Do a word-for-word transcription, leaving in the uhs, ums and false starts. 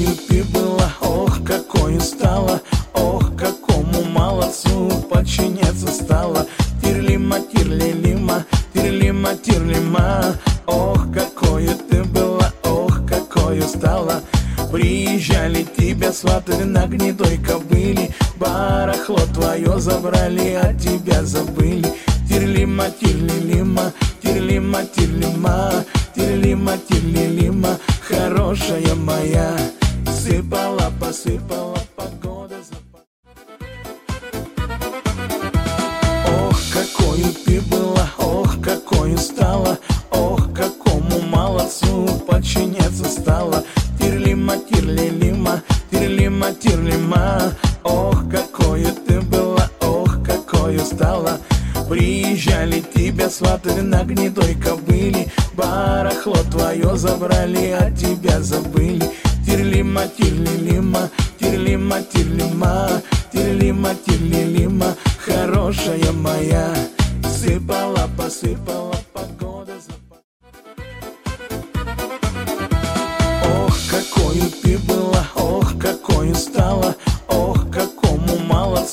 ты была, ох, какой стала, ох, какому молодцу подчиняться стала. Тирлима, тирлилима, тирлима, тирлима, ох, какой ты была, ох, какой стала. Приезжали тебя сватали на гнедой кобыле, барахло твое забрали, а тебя забыли. Тирлима, тирлилима, тирлима, тирлима, тирлима, тирлилима, хорошая моя. Сыпала, посыпала погода за... Ох, какой ты была, ох, какой стала, ох, какому молодцу подчиняться стала. Тирлима, тирлилима, тирлима, тирлима, ох, какой ты была, ох, какой стала. Приезжали тебя сватали на гнедой кобыле, барахло твое забрали, а тебя забыли. Тирлима, тирлилима, тирлима, тирлима, тирлима, тирлилима, хорошая моя. Сыпала, посыпала